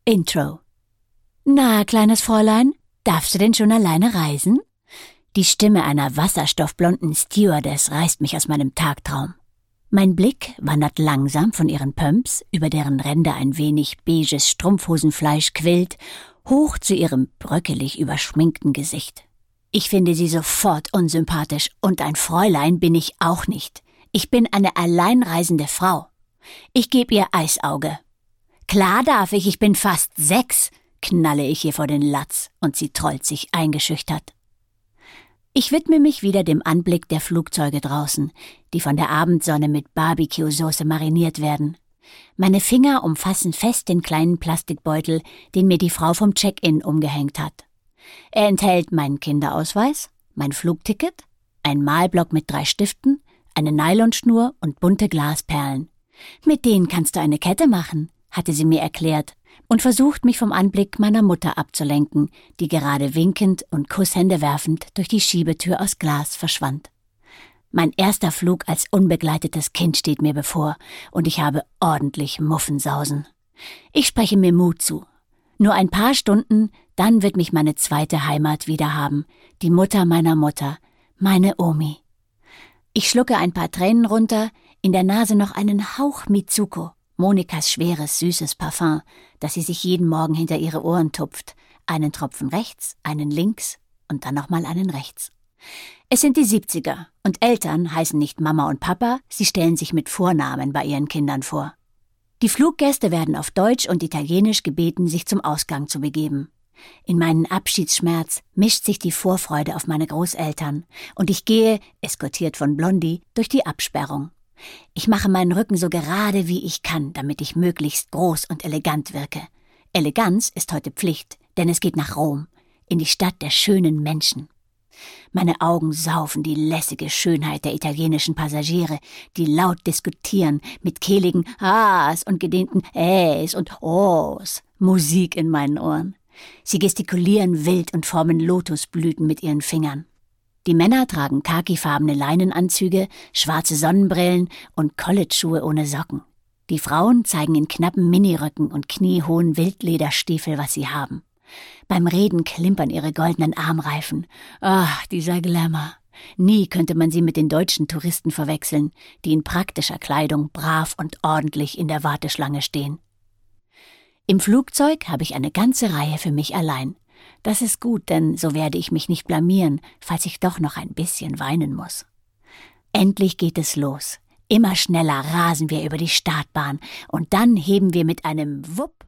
Intro. Na, kleines Fräulein, darfst du denn schon alleine reisen? Die Stimme einer wasserstoffblonden Stewardess reißt mich aus meinem Tagtraum. Mein Blick wandert langsam von ihren Pumps, über deren Ränder ein wenig beiges Strumpfhosenfleisch quillt, hoch zu ihrem bröckelig überschminkten Gesicht. Ich finde sie sofort unsympathisch und ein Fräulein bin ich auch nicht. Ich bin eine alleinreisende Frau. Ich gebe ihr Eisauge. Klar darf ich bin fast 6, knalle ich ihr vor den Latz und sie trollt sich eingeschüchtert. Ich widme mich wieder dem Anblick der Flugzeuge draußen, die von der Abendsonne mit Barbecue-Soße mariniert werden. Meine Finger umfassen fest den kleinen Plastikbeutel, den mir die Frau vom Check-in umgehängt hat. Er enthält meinen Kinderausweis, mein Flugticket, einen Malblock mit 3 Stiften, eine Nylonschnur und bunte Glasperlen. Mit denen kannst du eine Kette machen, hatte sie mir erklärt und versucht, mich vom Anblick meiner Mutter abzulenken, die gerade winkend und Kusshände werfend durch die Schiebetür aus Glas verschwand. Mein erster Flug als unbegleitetes Kind steht mir bevor und ich habe ordentlich Muffensausen. Ich spreche mir Mut zu. Nur ein paar Stunden, dann wird mich meine zweite Heimat wiederhaben, die Mutter meiner Mutter, meine Omi. Ich schlucke ein paar Tränen runter, in der Nase noch einen Hauch Mitsuko, Monikas schweres, süßes Parfum, das sie sich jeden Morgen hinter ihre Ohren tupft. Einen Tropfen rechts, einen links und dann nochmal einen rechts. Es sind die 70er und Eltern heißen nicht Mama und Papa, sie stellen sich mit Vornamen bei ihren Kindern vor. Die Fluggäste werden auf Deutsch und Italienisch gebeten, sich zum Ausgang zu begeben. In meinen Abschiedsschmerz mischt sich die Vorfreude auf meine Großeltern und ich gehe, eskortiert von Blondie, durch die Absperrung. Ich mache meinen Rücken so gerade wie ich kann, damit ich möglichst groß und elegant wirke. Eleganz ist heute Pflicht, denn es geht nach Rom, in die Stadt der schönen Menschen. Meine Augen saufen die lässige Schönheit der italienischen Passagiere, die laut diskutieren, mit kehligen A's und gedehnten Ä's und O's, Musik in meinen Ohren. Sie gestikulieren wild und formen Lotusblüten mit ihren Fingern. Die Männer tragen khakifarbene Leinenanzüge, schwarze Sonnenbrillen und College-Schuhe ohne Socken. Die Frauen zeigen in knappen Miniröcken und kniehohen Wildlederstiefel, was sie haben. Beim Reden klimpern ihre goldenen Armreifen. Ach, dieser Glamour. Nie könnte man sie mit den deutschen Touristen verwechseln, die in praktischer Kleidung brav und ordentlich in der Warteschlange stehen. Im Flugzeug habe ich eine ganze Reihe für mich allein. Das ist gut, denn so werde ich mich nicht blamieren, falls ich doch noch ein bisschen weinen muss. Endlich geht es los. Immer schneller rasen wir über die Startbahn und dann heben wir mit einem Wupp